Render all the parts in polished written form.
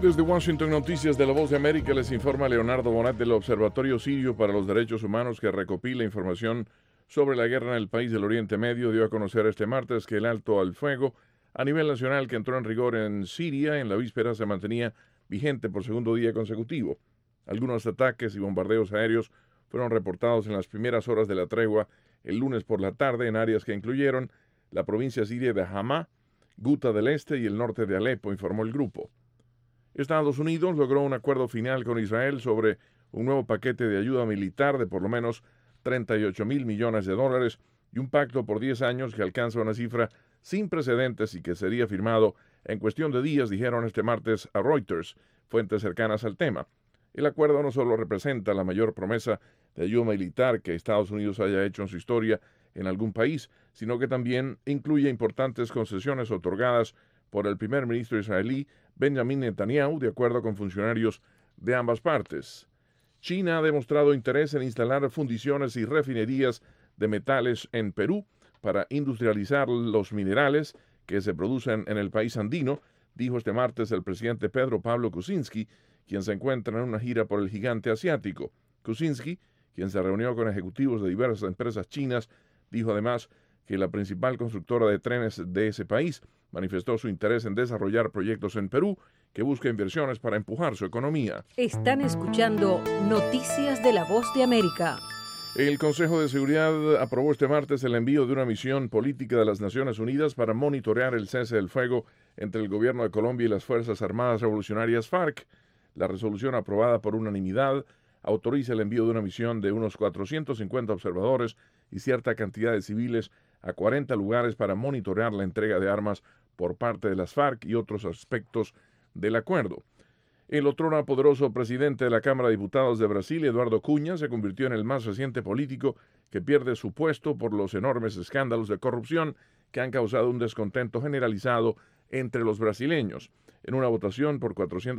Desde Washington, Noticias de la Voz de América, les informa Leonardo Bonet del Observatorio Sirio para los Derechos Humanos, que recopila información sobre la guerra en el país del Oriente Medio. Dio a conocer este martes que el alto al fuego a nivel nacional que entró en rigor en Siria en la víspera se mantenía vigente por segundo día consecutivo. Algunos ataques y bombardeos aéreos fueron reportados en las primeras horas de la tregua el lunes por la tarde en áreas que incluyeron la provincia siria de Hama, Guta del Este y el norte de Alepo, informó el grupo. Estados Unidos logró un acuerdo final con Israel sobre un nuevo paquete de ayuda militar de por lo menos 38.000 millones de dólares y un pacto por 10 años que alcanza una cifra sin precedentes y que sería firmado en cuestión de días, dijeron este martes a Reuters, fuentes cercanas al tema. El acuerdo no solo representa la mayor promesa de ayuda militar que Estados Unidos haya hecho en su historia en algún país, sino que también incluye importantes concesiones otorgadas por el primer ministro israelí Benjamin Netanyahu, de acuerdo con funcionarios de ambas partes. China ha demostrado interés en instalar fundiciones y refinerías de metales en Perú para industrializar los minerales que se producen en el país andino, dijo este martes el presidente Pedro Pablo Kuczynski, quien se encuentra en una gira por el gigante asiático. Kuczynski, quien se reunió con ejecutivos de diversas empresas chinas, dijo además que la principal constructora de trenes de ese país manifestó su interés en desarrollar proyectos en Perú que busca inversiones para empujar su economía. Están escuchando Noticias de la Voz de América. El Consejo de Seguridad aprobó este martes el envío de una misión política de las Naciones Unidas para monitorear el cese del fuego entre el gobierno de Colombia y las Fuerzas Armadas Revolucionarias FARC. La resolución aprobada por unanimidad autoriza el envío de una misión de unos 450 observadores y cierta cantidad de civiles a 40 lugares para monitorear la entrega de armas por parte de las FARC y otros aspectos del acuerdo. El otrora poderoso presidente de la Cámara de Diputados de Brasil, Eduardo Cunha, se convirtió en el más reciente político que pierde su puesto por los enormes escándalos de corrupción que han causado un descontento generalizado entre los brasileños. En una votación por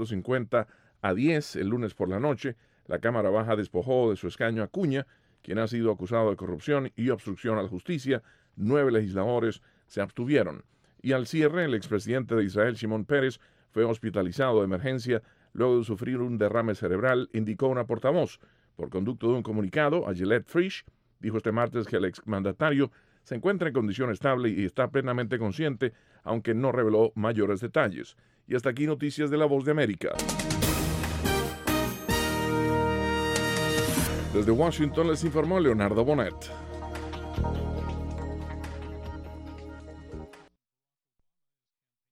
450 a 10 el lunes por la noche, la Cámara Baja despojó de su escaño a Cunha, quien ha sido acusado de corrupción y obstrucción a la justicia. 9 legisladores se abstuvieron. Y al cierre, el expresidente de Israel, Shimon Peres, fue hospitalizado de emergencia luego de sufrir un derrame cerebral, indicó una portavoz. Por conducto de un comunicado, a Gillette Frisch dijo este martes que el exmandatario se encuentra en condición estable y está plenamente consciente, aunque no reveló mayores detalles. Y hasta aquí Noticias de la Voz de América. Desde Washington les informó Leonardo Bonet.